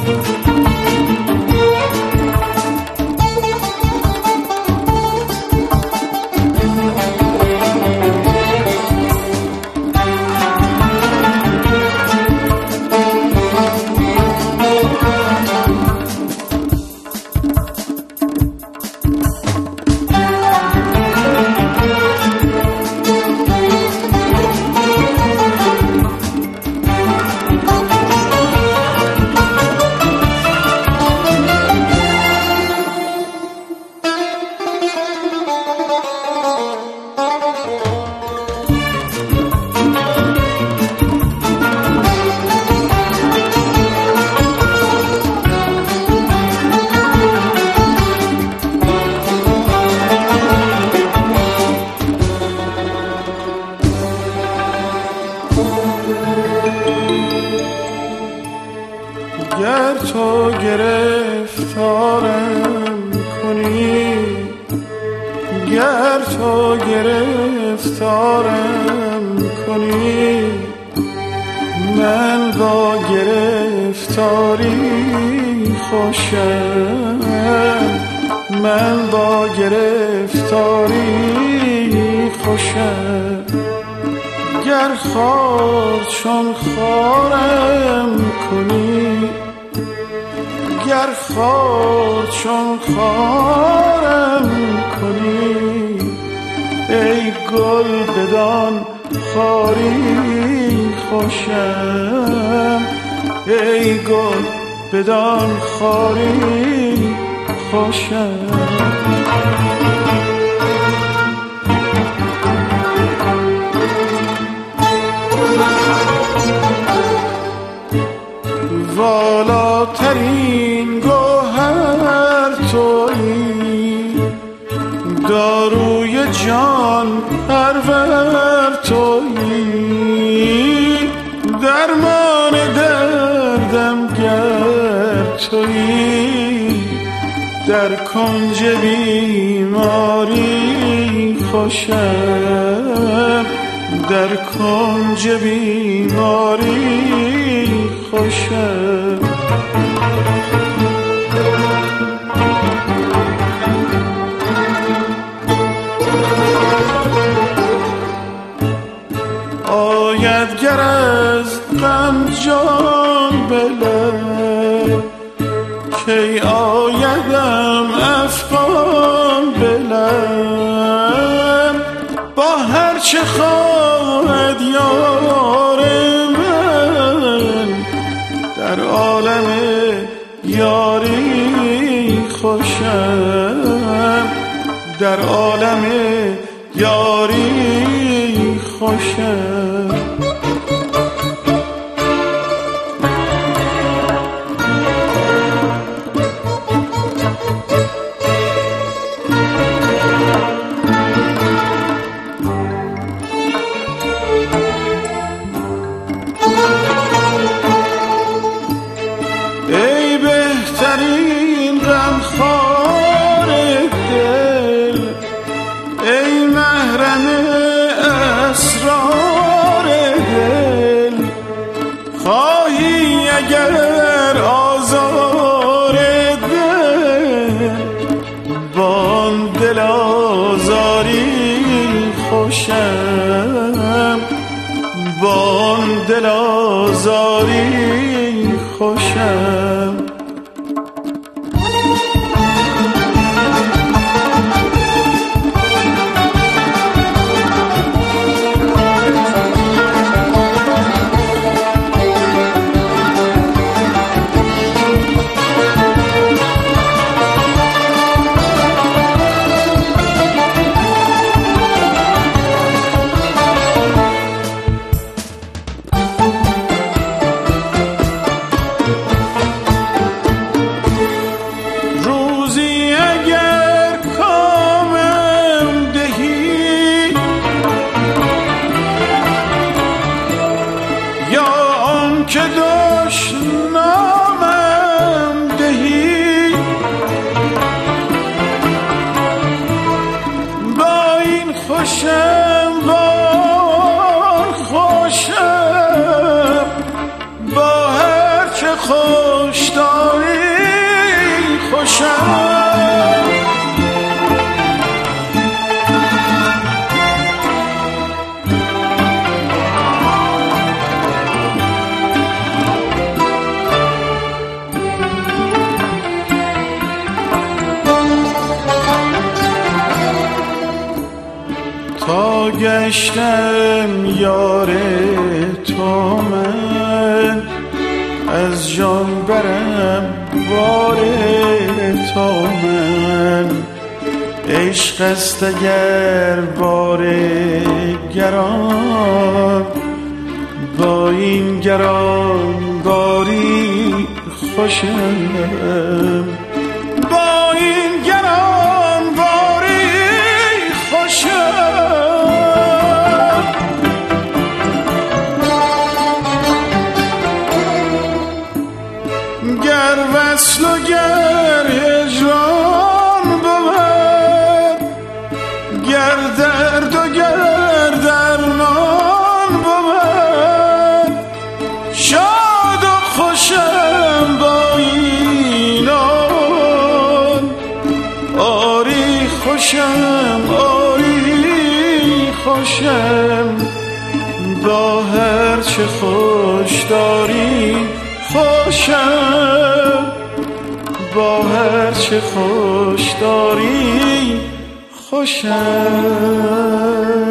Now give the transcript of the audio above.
گر تو گرفتارم کنی، گر تو گرفتارم کنی، من با گرفتاری خوشم، من با گرفتاری خوشم. گر خار چون خارم کنی، گر خار چون خارم کنی، ای گل بدان خاری خوشم، ای گل بدان خاری خوشم. والاترین گوهر تویی، داروی جان پرور تویی، درمان دردم گر تویی، در کنج بیماری خوشم، در کنج بیماری خوشم. آید گر از غم جان بلد، کی آیدم افغان بلد، با هر چه خواهد یار من، در عالم یاری خوشم، در عالم یاری خوشم. ای بهترین غمخوار دل، ای محرم اسرار دل، خواهی اگر آزار دل، بان دل آزاری خوشم، بان دل آزاری خوشم. که دشنامم دهی، با این خوشم با خوشم، با هر چه خوش دارم خوشم تا گشتم یار تو من از جان برم بار تو من عشق است اگر بار گران با این گران باری خوشم با این گران باری خوشم گر وصل و گر هجران بود گر درد و گر درمان بود شاد و خوشم با این آن آری خوشم آری خوشم با هر چه خوش داری خوشم با هر چه خوش داری خوشم